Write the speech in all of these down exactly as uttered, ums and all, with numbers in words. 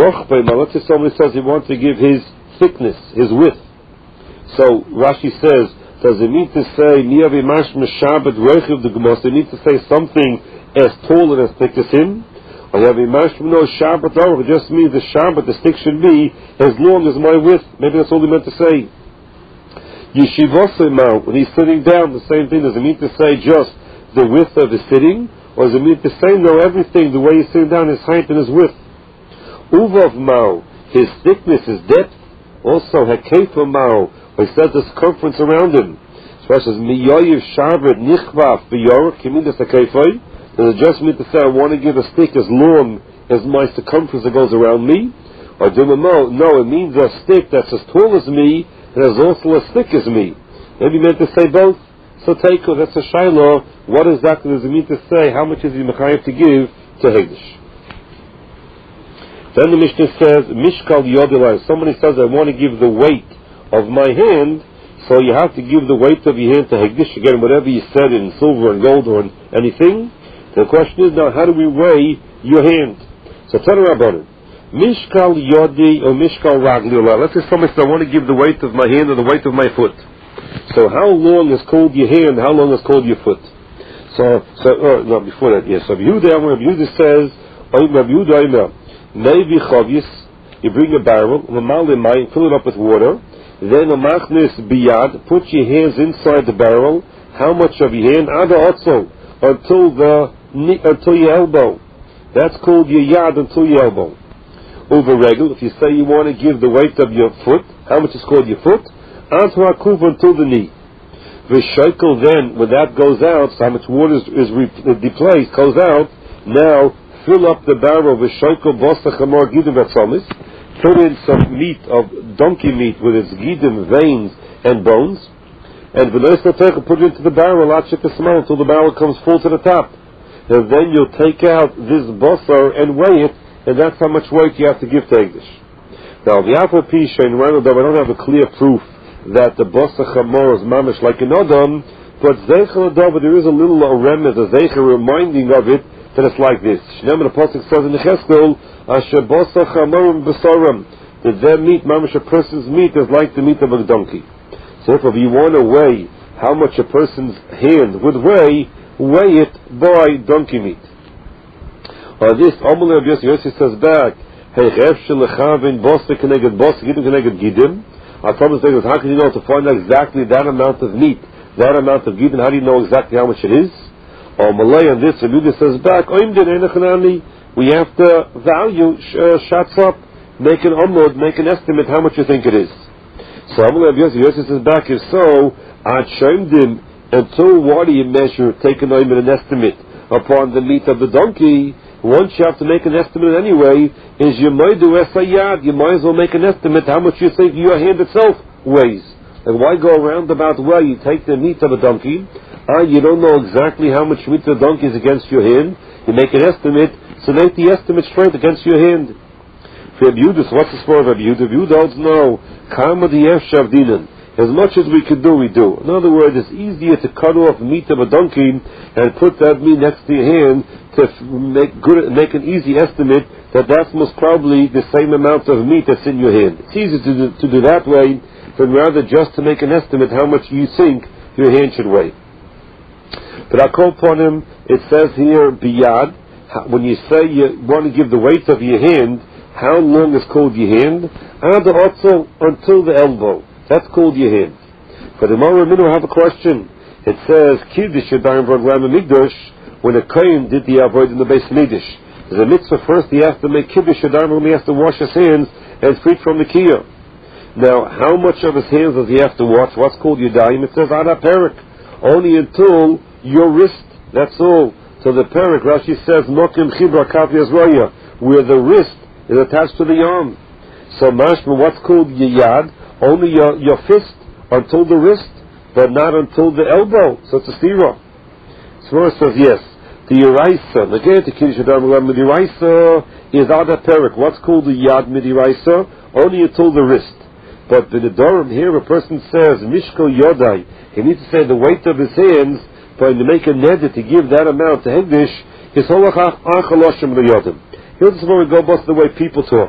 rochbei, let's say somebody says he wants to give his thickness, his width. So Rashi says, does it mean to say miyavi mashma shabbat rochiv the gemos? They need to say something as tall and as thick as him. Or yavi mashma no shabbat over. It just means the shabbat, the stick should be as long as my width. Maybe that's all he meant to say. Yeshivosei, when he's sitting down, the same thing. Does it mean to say just the width of his sitting? Or does it mean to say no, everything, the way he's sitting down, his height and his width? Uvav mao, his thickness, his depth. Also, hakefa mao, he says the circumference around him. So it says, miyoyiv shabbat nichvaf b'yorach, you mean this hakefai? Does it just mean to say, I want to give a stick as long as my circumference that goes around me? Or dumamo, no, it means a stick that's as tall as me, and is also as thick as me. Maybe meant to say both. So teiko, that's a shiloh. What exactly does it mean to say? How much is he mechayev to give to Hegdish? Then the Mishnah says, Mishkal Yodilai. Somebody says, I want to give the weight of my hand, so you have to give the weight of your hand to Hegdish. Again, whatever you said in silver and gold or in anything. The question is now, how do we weigh your hand? So tell the Rabbanan. Mishkal Yodi or Mishkal Ragli. Let's say somebody says, I want to give the weight of my hand or the weight of my foot. So how long is called your hand? How long is called your foot? So, so uh, no, before that, yes. So Rabbi Yehuda says, Rabbi Yehuda, maybe chavis, you bring a barrel, fill it up with water, then a machnis biyad, put your hands inside the barrel. How much of your hand? Ada otzo, until the until your elbow. That's called your yad, until your elbow. Over regal, if you say you want to give the weight of your foot, how much is called your foot? Antu hakuv, until the knee. V'shaykel, then when that goes out, so how much water is, is re- deplaced, goes out. Now fill up the barrel with shaykel bosa chamor gidim v'tzomis. Put in some meat of donkey meat with its gidim, veins and bones, and v'nois l'techa, put it into the barrel until the barrel comes full to the top. And then you'll take out this bosa and weigh it, and that's how much weight you have to give to Hegdish. Now, the Alpha Pisha in Rambam, I don't have a clear proof that the bosa chamor is mamish like an Adam, but zeichel adava, there is a little remnant, a zeichel reminding of it, that it's like this. Shneim the Pasuk says in the Cheskel, asher bosa chamorim besorim, that their meat, mamish a person's meat, is like the meat of a donkey. So if you want to weigh how much a person's hand would weigh, weigh it by donkey meat. On this, Amalei Rabbi Yossi, Yossi says back, hey, chef shelechavin bosa keneged bosa, gidim keneged gidim. Our problem is, how can you know to find out exactly that amount of meat, that amount of gidim? How do you know exactly how much it is? Or Malay on this, Rabbi says back, we have to value, uh, shots up, make an umud, make an estimate how much you think it is. So Amalei Rabbi Yossi, Yossi says back, if so, Ad Shemdim, until what do you measure, take an oim and an estimate upon the meat of the donkey? Once you have to make an estimate anyway, is you might do esayad, you might as well make an estimate how much you think your hand itself weighs. And why go around about where you take the meat of a donkey? Ah, you don't know exactly how much meat the donkey is against your hand. You make an estimate, so make the estimate straight against your hand. For Rabbi Yehuda, so what's the score of Rabbi Yehuda? Rabbi Yehuda holds no. Kama the Shavdinan. As much as we could do, we do. In other words, it's easier to cut off meat of a donkey and put that meat next to your hand to make good, make an easy estimate that that's most probably the same amount of meat that's in your hand. It's easier to do, to do that way than rather just to make an estimate how much you think your hand should weigh. But I call upon him, it says here, biyad, when you say you want to give the weight of your hand, how long is called your hand? Ada also until the elbow. That's called your hand. For the Gemara Minu have a question. It says, Kiddush Yadayim V'Raglam Migdash, when a Kohen did the avoid in the base Mikdash. There's a mitzvah first, he has to make Kiddush Yadayim, he has to wash his hands and free from the Kiyah. Now, how much of his hands does he have to wash? What's called Yadayim? It says, Ada Perik. Only until your wrist. That's all. So the Perik, Rashi says, Mokim Chibra Kafi Azroya, where the wrist is attached to the arm. So mashma, what's called Yad? Only your, your fist until the wrist, but not until the elbow. So it's a stira. Svara says yes. The Yeraisa, again, the Kiddush Adam Midiraisa is Ada Perik. What's called the Yad Midiraisa? Only until the wrist. But the Nedarim here, a person says Mishko Yodai. He needs to say the weight of his hands, for him to make a neder to give that amount to Hegdish. Is Holach Achaloshim L'Yodim. Here's where we go, both the way people talk.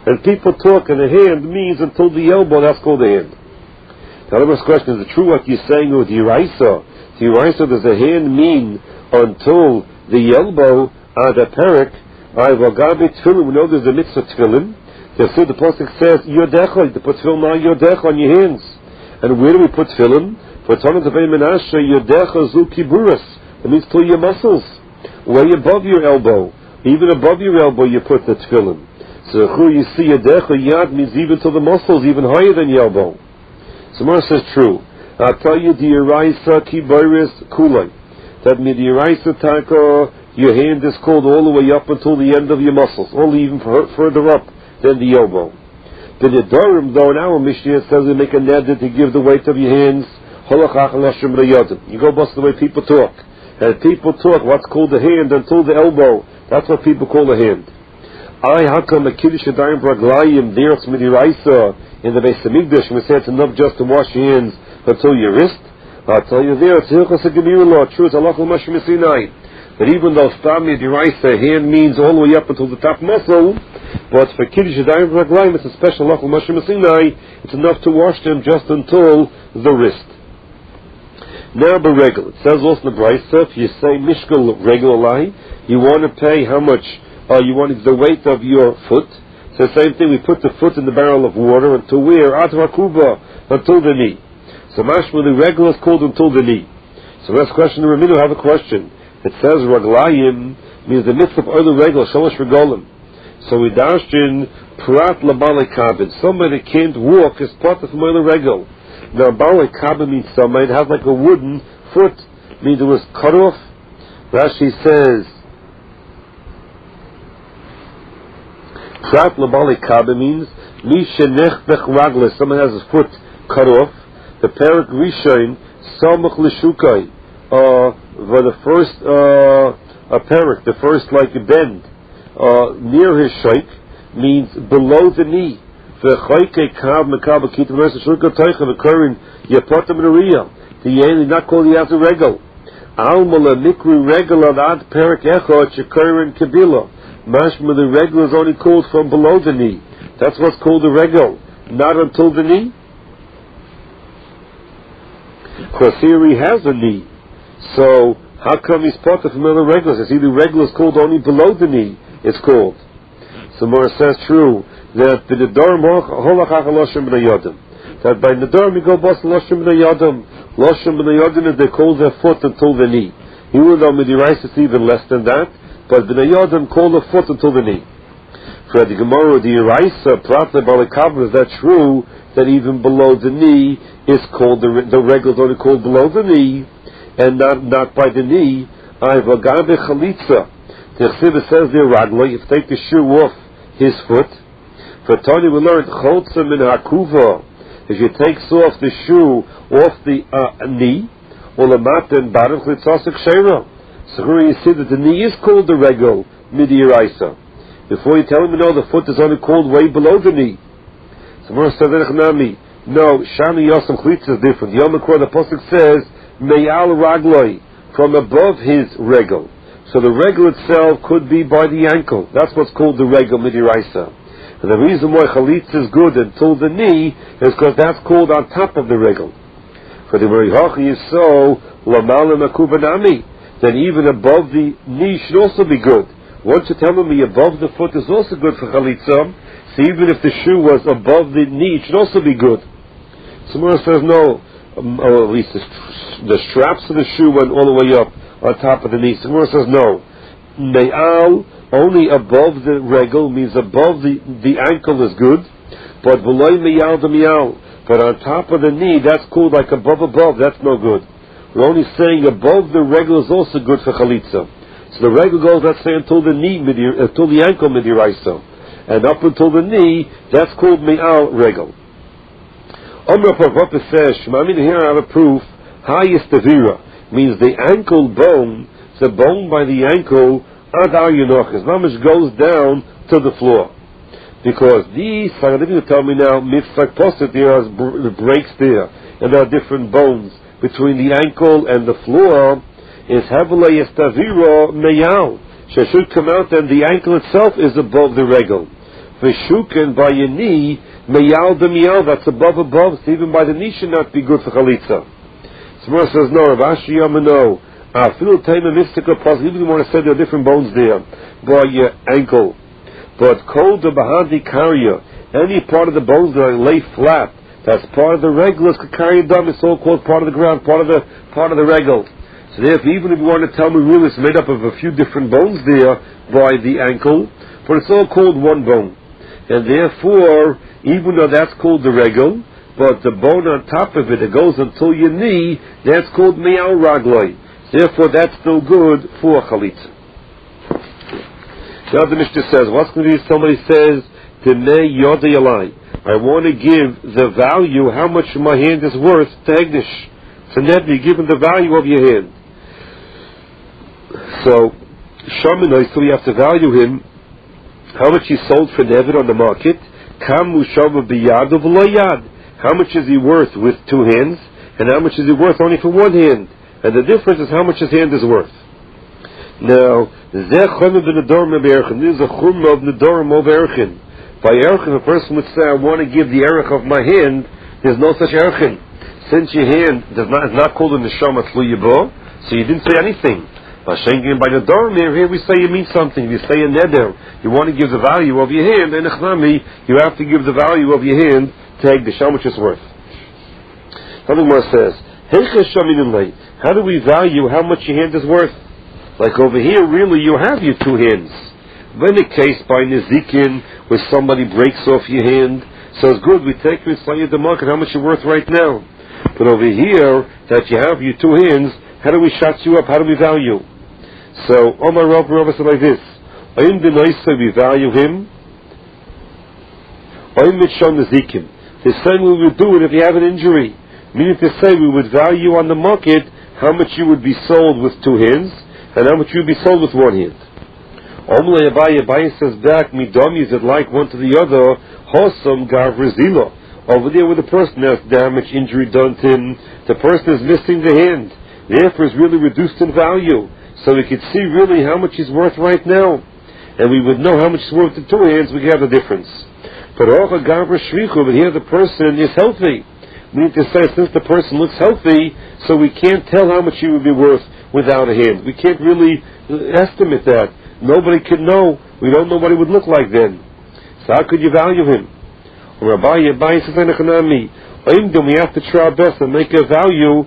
And people talk, and the hand means until the elbow, that's called the hand. Now, the first question, is it true what you're saying with Yiraisa? Yiraisa, does the hand mean until the elbow, ad aperik? I vagabe tefillin, we know there's a mitzvah tefillin. The the pasuk says, yodecha, to put tefillin on yodecha, on your hands. And where do we put tefillin? For Tanat Avei Menashe, yodecha zu kiburas. It means till your muscles, way above your elbow. Even above your elbow, you put the tefillin. So who you see yodecha, yad means even to the muscles, even higher than your elbow. So Mara says true. I'll tell you, the Yiraisa kiburas kulai. That means the Yiraisa taka, your hand is called all the way up until the end of your muscles, only even further up than the elbow. The Nedarim, though, in our Mishnah says we make a neder to give the weight of your hands. You go bust the way people talk. And people talk, what's called the hand until the elbow. That's what people call the hand. I hakam a kiddush adayim braglayim derech midiraisa in the Beis Hamikdash. We say it's enough just to wash your hands until your wrist. I'll tell you there, it's hilchos gemira law. True, it's halachah mashim Sinai. But even though Stam Yediraisa, hand means all the way up until the top muscle, but for Kiddush Yadayim Raglayim, it's a special Lachul Mashim Sinai, it's enough to wash them just until the wrist. Now, beregel. It says also in the Brisa, if you say Mishkal regularly, you want to pay how much, uh, you want the weight of your foot. So the same thing, we put the foot in the barrel of water until where? Atra Kuba, until the knee. So Mashma, the regular is called until the knee. So last question, the Raminu have a question. It says Raglayim means the mitzvah of other regel, Shalosh Regolim. So we dashed in Prat Labale Kabin. Somebody that can't walk is part of other regel. Now Bale Kabin means somebody that has like a wooden foot, means it was cut off. Rashi says Prat Labale Kabin means Misha Nechbech Raglis, someone has his foot cut off. The Perik Rishon Samach Lishukai. Uh, for the first uh, apparent, the first like a bend uh, near his shaykh means below the knee. The yen not called the after regal. Almala mikru regal ad perik echot shekurin kabila. Mashma the regal is only called from below the knee. That's what's called the regal, not until the knee. Because here he has a knee. So, how come he's part of another regular? It's either regular is called only below the knee, it's called. So Mora says true, that the Nedarim holachach loshim b'nei yodim. That by Nedarim you go bust loshim b'nei yodim. Loshim b'nei yodim is they call their foot until the knee. Even though Midiraisa is even less than that, but b'nei yodim call the foot until the knee. For the Gemara, the Iraisa, Pratna Balakabra, is that true, that even below the knee is called, the, the regular is only called below the knee, and not not by the knee. I vagabe chalitza. The Chsiva says there, Ragla, if you take the shoe off his foot, for Tony we learned cholza min hakuva. If you take off the shoe off the uh, knee, or the mat and bottom chlitzasik sheira. So here you see that the knee is called the regal midi yiraisa. Before you tell him, no, the foot is only called way below the knee. So Mor says, no, shani yosam chalitza is different. Yom Kippur, the pasuk says, Meyal Ragloi, from above his regal. So the regal itself could be by the ankle. That's what's called the regal midiraisa. And the reason why chalitza is good until the knee is because that's called on top of the regal. For the Merihachi is so, Lamalim Akubanami, then even above the knee should also be good. Once you tell me above the foot is also good for chalitza, so even if the shoe was above the knee, it should also be good. Someone says no. Um, or at least the, the straps of the shoe went all the way up on top of the knee. So Gemara says no. Me'al, only above the regal, means above the, the ankle is good, but below me'al the me'al. But on top of the knee, that's called like above above, that's no good. We're only saying above the regal is also good for chalitza. So the regal goes, let's say, until the knee, until the ankle midiraisa. And up until the knee, that's called me'al regal. Omer Pavapa says, I mean, here I have a proof, highest avira, means the ankle bone, the bone by the ankle, ad al yinochis, mamish goes down to the floor. Because these, I'm going to tell me now, mitzvah posit, there are breaks there, and there are different bones between the ankle and the floor, is havelay estavira meyal, she should come out, and the ankle itself is above the regal. Veshuken by your knee, meyal de meyal, that's above above, so even by the knee should not be good for chalitza. Someone says, no, Rav Ashi Yamano, I feel time a mystical puzzle, even if you want to say there are different bones there, by your ankle. But kol de bahadi karya, any part of the bones that lay flat, that's part of the regel, is karya dam, it's all called part of the ground, part of the, part of the regel. So therefore, even if you want to tell me really it's made up of a few different bones there by the ankle, but it's all called one bone. And therefore, even though that's called the regel, but the bone on top of it that goes until your knee, that's called meyal ragloi. Therefore, that's still good for chalitza. Now the Mishnah says, what's going to be if somebody says, Tenei yoda yalai, I want to give the value, how much my hand is worth to Hegdish. So now you're given the value of your hand. So, Shamanoi, so we have to value him, how much he sold for Nevid on the market, Kamu Shava biyad yad. How much is he worth with two hands, and how much is he worth only for one hand? And the difference is how much his hand is worth. Now, this is a chum of nedorim of erchin. By erchin, a person would say, I want to give the erech of my hand. There's no such erchin. Since your hand does not, is not called a neshama tlu yabo, so you didn't say anything. By nedorim here we say you mean something. You say a neder. You want to give the value of your hand, and you have to give the value of your hand to Hegdish, how much it's worth. Something more says, how do we value how much your hand is worth? Like over here, really, you have your two hands. When a case by Nezikin, where somebody breaks off your hand, so it's good, we take you and sell you at the market how much you're worth right now. But over here, that you have your two hands, how do we shut you up? How do we value? So, Omar Rav Rav said like this, Oyim B'noisa, we value him, Oyim Mitshon Nezikin. The same we would do it if you have an injury. Meaning to say, we would value on the market how much you would be sold with two hands, and how much you would be sold with one hand. Omle Abaye, Abaye says back, Midom, is it like one to the other, Hosam Gavrizila. Over there where the person has damage, injury done to him, the person is missing the hand. Therefore is really reduced in value. So we could see really how much he's worth right now. And we would know how much he's worth with two hands, we could have the difference. But Ocha Gavra Shrichu, but here the person is healthy. We need to say, since the person looks healthy, so we can't tell how much he would be worth without a hand. We can't really estimate that. Nobody can know. We don't know what he would look like then. So how could you value him? Rabbi Yabai says, we have to try our best and make a value.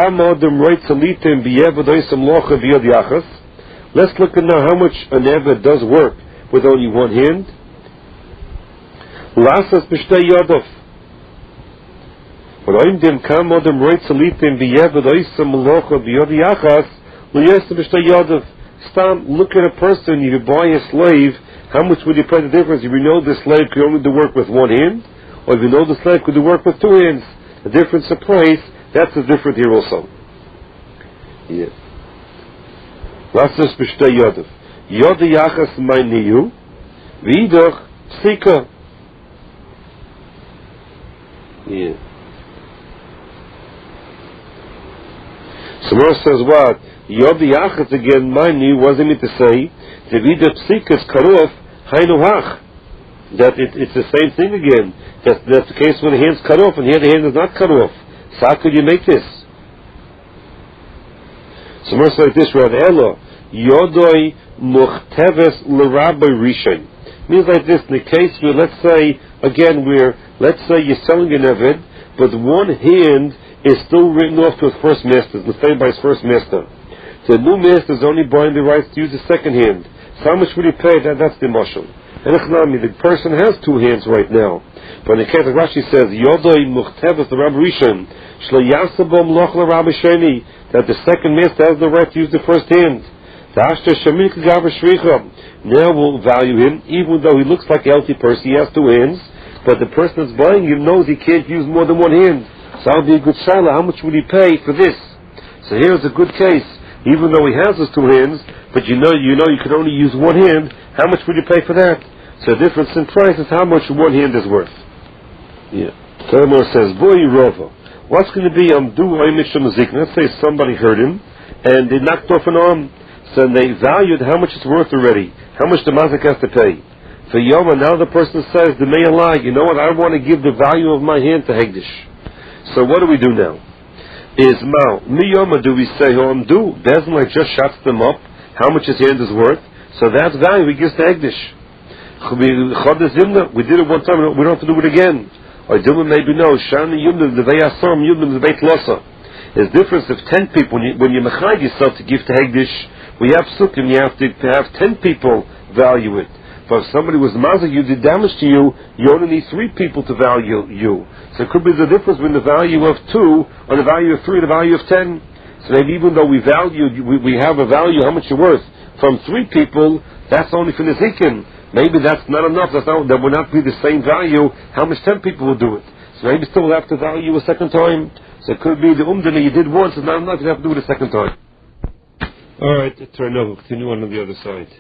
Let's look at now how much an Eved does work with only one hand. Lasas b'shtei yodov. When dem kam odem roit zalitim b'yeved oisam melocha b'yod yachas l'yesem b'shtei yodov. Stam, look at a person, you buy a slave, how much would you pay the difference if you know the slave could only do work with one hand, or if you know the slave could do work with two hands? The difference of price, that's the difference here also. Yeah. Lasas b'shtei yodov. Yod yachas ma'niyu, v'idach psika. Yeah. Samar says what? Yod Yachas again, mine wasn't it to say, the Vida Psikas Karof, Hainu Hach. That it, it's the same thing again. That's, that's the case when the hand's cut off, and here the hand is not cut off. So how could you make this? Samar says like this, Rav Elo, Yodoi Muchteves L'Rabbi Rishon. Means like this, in the case where, let's say, again, where, let's say you're selling an Eved, but one hand is still written off to his first master, the same by his first master. The new master is only buying the rights to use the second hand. So how much would he pay? That, that's the mashal. And the person has two hands right now. But in the case of Rashi says, Yodoi Muchteves L'Rabbi Rishon, Shlo Yasabom Loch L'Rabbi Sheni, that the second master has the right to use the first hand. Now we'll value him, even though he looks like a healthy person, he has two hands, but the person that's buying him knows he can't use more than one hand. So that would be a good shaila. How much would he pay for this? So here's a good case. Even though he has his two hands, but you know you know you can only use one hand, how much would you pay for that? So the difference in price is how much one hand is worth. Yeah. So Amor says, Boy Rova, what's going to be Amdu Oimish Mazik? Let's say somebody hurt him and they knocked off an arm. So they valued how much it's worth already, how much the mazik has to pay. For Yoma, now the person says, the may Allah, you know what, I want to give the value of my hand to Hegdish. So what do we do now? Is Mao, Mi Yoma, do we say, oh, I'm do? Bezin like just shuts them up, how much his hand is worth, so that value he gives to Hegdish. We did it one time, we don't have to do it again. Or maybe no, Shani Yumnim, the Vayasam, Yumnim, the Beit Losa. There's difference of ten people, when you, when you mechag yourself to give to Hegdish, we have sukkim, you have to, to have ten people value it. But if somebody was mazik, you did damage to you, you only need three people to value you. So it could be the difference between the value of two, or the value of three, and the value of ten. So maybe even though we value, we, we have a value, how much you're worth, from three people, that's only for the zikin. Maybe that's not enough, that's not, that will not be the same value, how much ten people will do it. So maybe still have to value a second time. So it could be the umdana you did once is not enough, you have to do it a second time. Alright, turn over, continue on to the other side.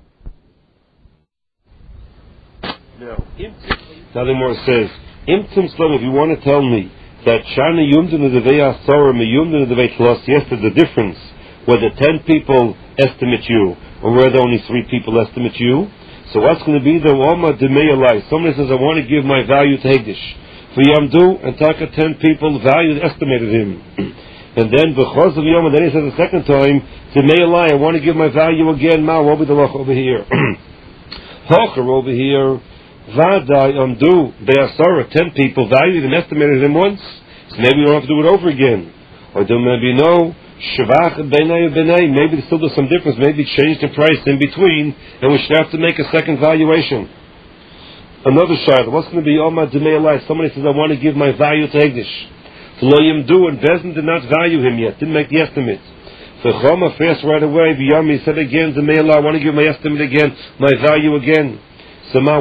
Now, nothing more says, Imtim Slam, if you want to tell me that Shana Yumdin of the Veya Sorah, Yumdin of the Veit Los, yes, there's a difference whether ten people estimate you or whether only three people estimate you. So what's going to be the Wama Demeyalai? Somebody says, I want to give my value to Hegdish. For Yamdu and Taka, ten people valued, estimated him. And then B'chos of Yom, and then he says the second time, Demeyalai, I want to give my value again. Ma, what will be the loch over here? Hocher over here. Vadai Amdu Be'asara, ten people valued and estimated him once, so maybe we don't have to do it over again. Or there may be no Shavach B'nai B'nai, maybe there's still some difference, maybe change the price in between, and we should have to make a second valuation. Another shayla, what's going to be Omar Demei Alai? Somebody says, I want to give my value to Hegdish. Lo Yimdu, and Bezin did not value him yet, didn't make the estimate. So Choma fast right away, V'yami said again, Demei Alai, I want to give my estimate again, my value again. So now